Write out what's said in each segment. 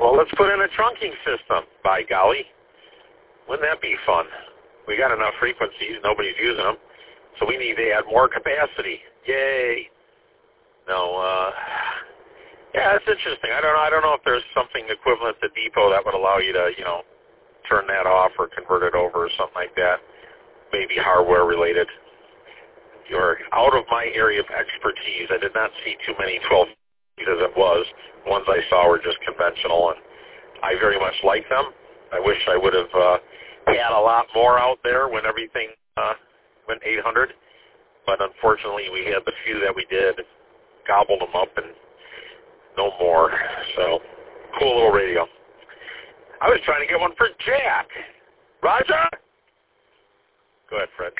Well, let's put in a trunking system, by golly. Wouldn't that be fun? We got enough frequencies, nobody's using them, so we need to add more capacity. Yay! No, yeah, it's interesting. I don't know if there's something equivalent to Depot that would allow you to, turn that off or convert it over or something like that. Maybe hardware related. You're out of my area of expertise. I did not see too many 12 feet as it was. The ones I saw were just conventional, and I very much like them. I wish I would have had a lot more out there when everything went 800, but unfortunately we had the few that we did, gobbled them up, and no more. So, cool little radio. I was trying to get one for Jack. Roger? Go ahead, Fred.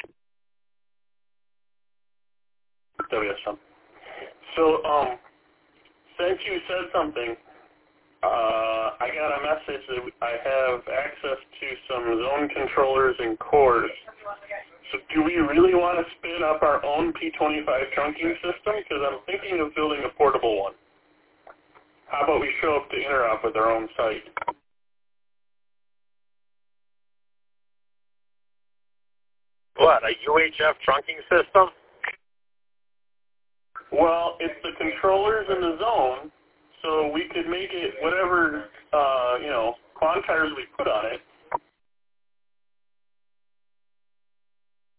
WSM. So, since you said something, I got a message that I have access to some zone controllers and cores. So do we really want to spin up our own P25 trunking system? Because I'm thinking of building a portable one. How about we show up to interop with our own site? What, a UHF trunking system? Well, it's the controllers in the zone, so we could make it whatever, quantiles we put on it.